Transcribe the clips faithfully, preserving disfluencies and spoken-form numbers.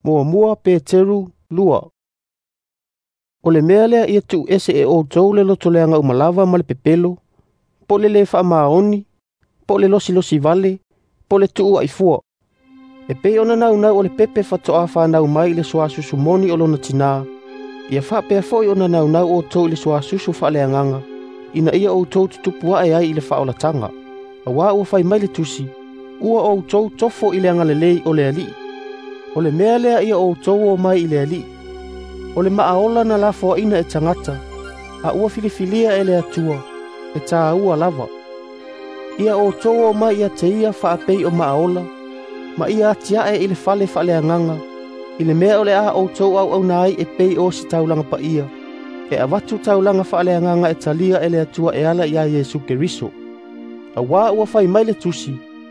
Mua mua Peteru lua. O le mea lea ia tu ese e o tau le loto leanga umalava ma le pepelo, po le le wha maoni, po le losi losi vale, po le tuu aifua. E pe ona nau nau o le pepe whatoa whanau mai le soa susu moni o lona tina, ia wha pea foi ona nau nau o tau le soa susu wha le anganga, ina ia o tau tutupua e ai i le wha o la tanga. A wā ua whai mai le tusi, ua o tau tofo i le anga le lei o le ali. O le mea lea ia o tau o mai i le ali. O le maaola na la fo ina e tangata, a ua filifilia e le atua, e tā ua lava. Ia o tau o mai ia te ia wha apei o maaola, ma ia atia e i le fale wha le anganga, i le mea o le a o tau au au nai e pei o si taulanga pa ia, e a watu taulanga wha le anganga e talia e le atua e ala ia Yesu Keriso. A wā ua whai mai le tusi.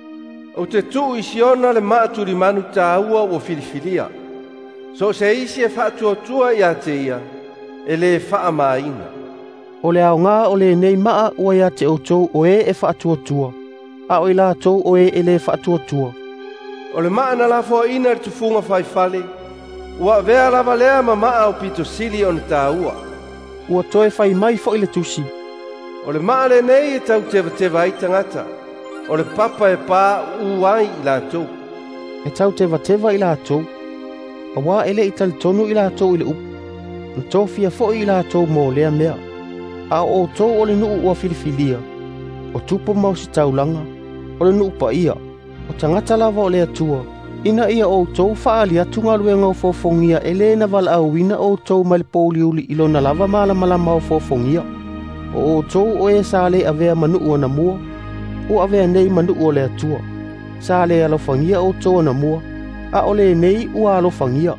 O te tu isiona le maaturi manu tā ua o filifilia. So se isi e whaatua tua ia te ia, e le wha maina. O le au ngā o le nei maa ua ia te o tau o e e whaatua tua, a o i la tau o e e le whaatua tua. O le maa na la fo ina le tufunga whai fale, ua vea lava lea ma maa o pito sili o ni tā ua. Ua toe whai mai fo i le tusi. O le maa le nei e tau teva teva ai tangata, o le papa e pā uai i la tau. E tau teva teva i la tau. A wā ele i tali tonu i la tau i le upu. Na tau fia fo i la tau mō lea mea. A o tau o le nuu ua filifilia. O tupo mau si taulanga. O le nuu pa ia. O tangata lava o le atua. Ina ia o tau whaali atunga luenga o fofongia ele na vala au wina o tau mai le poliuli ilo na lava mala mala mau fofongia. O tau o e sale avea manu ua na mua. O avea nei manu o le atua. Sale alofangia o tau na mua. A ole nei ua alofangia.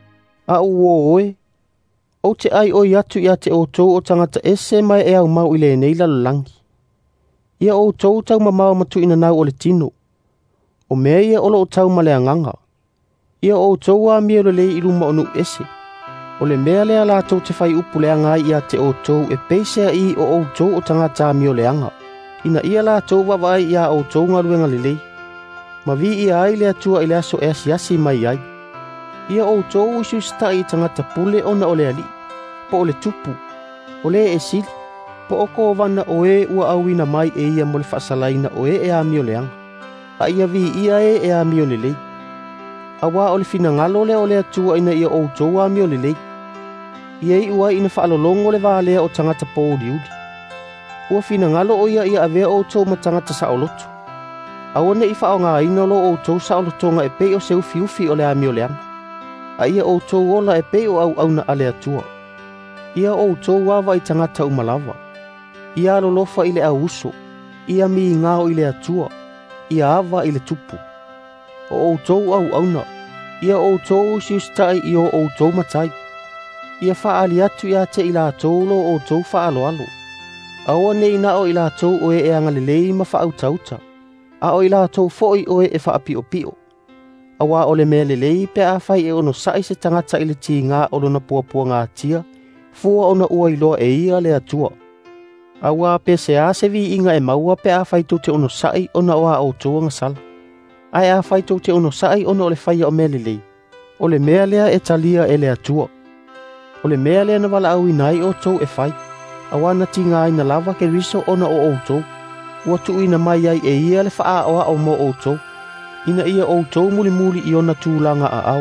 A uo oe. O te ai o iatu ia te o tau o tangata ese mai e au mau i le nei lalolangi. Ia o tau tau mamau matu ina nau o le tino. O mea ia olo o tau ma le anganga. Ia o tau a mea le lei iluma o nu ese. O le mea lea la tau te whai upu le anga ia te o tau e peisea i o o tau o tangata mea le anga. Ina ia la tau wawai ia o tau ngaluenga le lei. Ma vi ia ai le atua i le aso e asiasi mai ai. Ia o tau usu stai tangata pule ona o le ali. Po o le tupu. O le e sili. Po o ko vana o e ua awina mai e ia mo le whaasalaina o e e a mea le anga. A ia vi ia e e a mea le lei. A wā o le fina ngalo le o le atua ina ia o tau a mea le lei. Ia i ua ina whaalolongo le vālea o tangata po o liuri. Ua fina ngalo o ia ia avea o tau ma tangata sa o lotu. Awane i whao ngā inolo o tau sa o lotonga e pei o se ufi ufi o le a mea le anga. A ia o tau ola e pei o au au na ale atua. Ia o tau wawa i tangata umalava. Ia alolofa i le au uso. Ia mi ngao i le atua. Ia ava i le tupu. O o tau au au na. Ia o tau si ustai i o o tau matai. Ia whaali atu ia te i la tau lo o tau whaalo alo. Awa nei na o i la tau o e e anga lelei ma whaau tauta. A o i la tau foi o e e wha pio pio. Awa o le mea lelei pe a whai e ono sai se tangata i le ti ngā o lona pua pua ngā tia. Fua ona ua i loa e ia le atua. Awa pe se a se vi inga e maua pe a whai tau te ono sai ona oa o tua ngasala. Ai a whai tau te ono sai ona o le whai o mea lelei. O le mea lea e talia e le atua. O le mea lea na wala au inai o tau e whai. Awa na ti ngā ina lava ke riso ona o o tau. Ua tu ina mai ai e ia le wha oa o mo o tau. Ina ia o tau muli muli i ona tūlanga a au.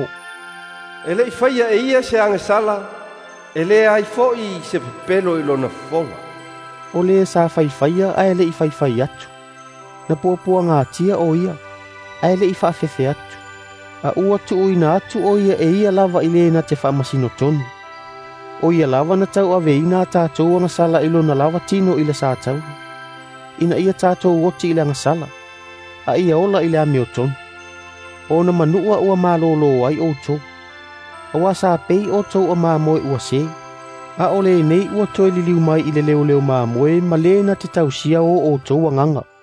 E le i whaia e ia se ange sala, e le ai foi se pepelo i lona fonga. O le sa whai whaia a e le i whai whai atu. Na pua pua ngā tia o ia, a e le i wha fefe atu. A ua tu ina atu o ia e ia lava i le na te wha masino tonu. O ia lava na tau ave ina tātou anga sala i lona lava tino i le sa tau. Ina ia tātou woti i le anga sala. A ia ola i le ame o tonu. O na manua ua malolo ai o tau. A wa sa pei o tau a mamoe ua se. A ole nei ua toi liliu mai i le leo leo mamoe ma le na te tau sia o o tau anganga.